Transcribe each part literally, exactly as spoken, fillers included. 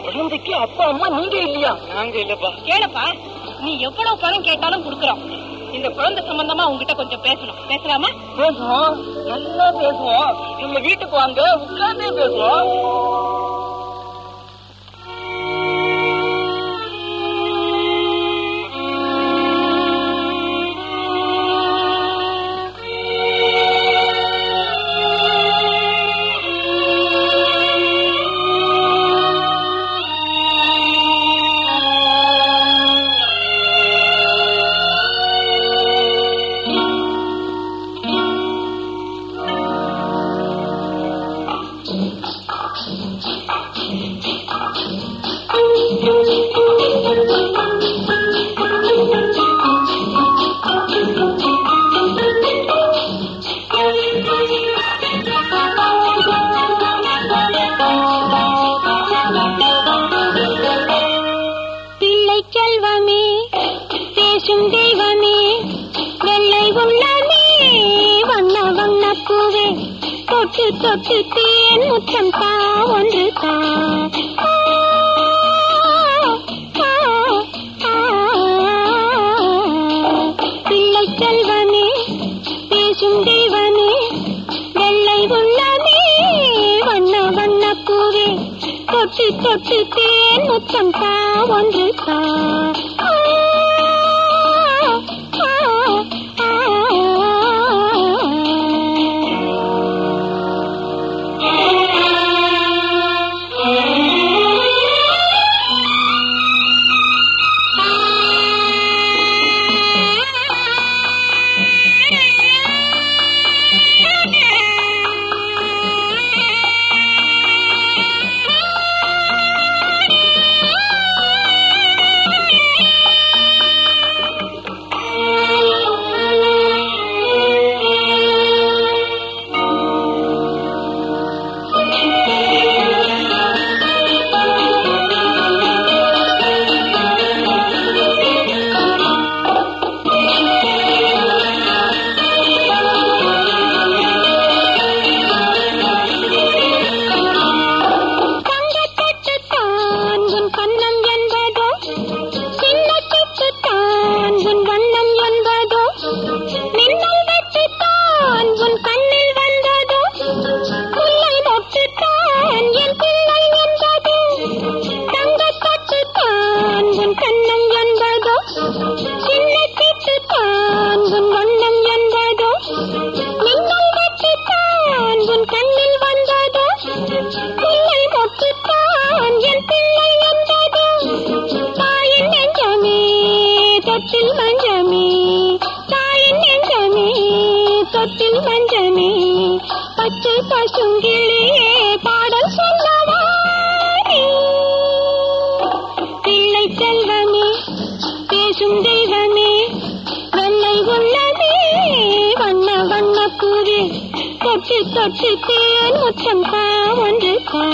குழந்தைக்கு அப்பா அம்மா நீங்க இல்லையா? நாங்க இல்லப்பா. கேளப்பா, நீ எவ்வளவு பணம் கேட்டாலும் கொடுக்கறோம். இந்த குழந்தை சம்பந்தமா உங்ககிட்ட கொஞ்சம் பேசணும். பேசலாமா? பேசுவோம், நல்லா பேசுவோம். எங்க வீட்டுக்கு வாங்க, உட்கார்ந்தே பேசுவோம். தொட்டு தேன் முத்தம் தா ஒன்று தா. பிள்ளை செல்வமே பேசும் தெய்வமே வெள்ளை உள்ளமே வண்ண வண்ண பூவே தொட்டு தொட்டு தேன் முத்தம் தா ஒன்று தா. பச்சை பசுங்கிளியே பாடல் சொல்லவா பிள்ளை செல்வமே பேசும் தெய்வமே வெள்ளை உள்ளமே வண்ண வண்ண பூவே தொட்டு தொட்டு தேன் முத்தம் தா ஒன்று தா.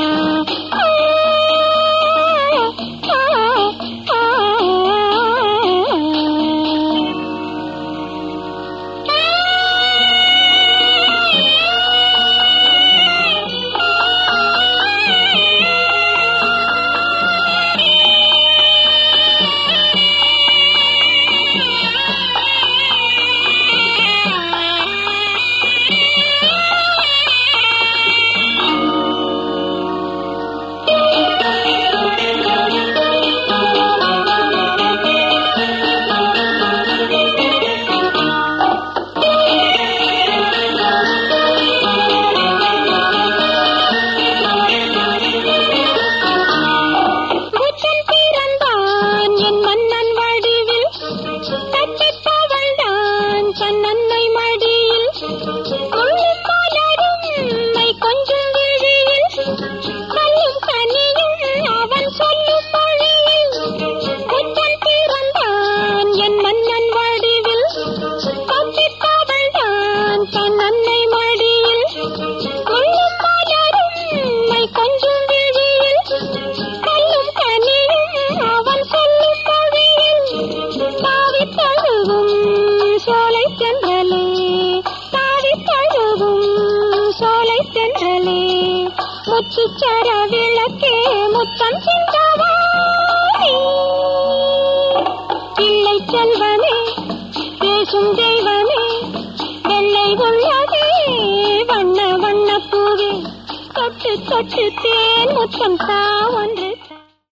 முத்துச்சர விளக்கே முத்தம் சிந்த செல்வமே பேசும் தெய்வமே வெள்ளை உள்ளதே வண்ண வண்ண பூவே தொட்டு தொட்டு தேன் முத்தம் தா ஒன்று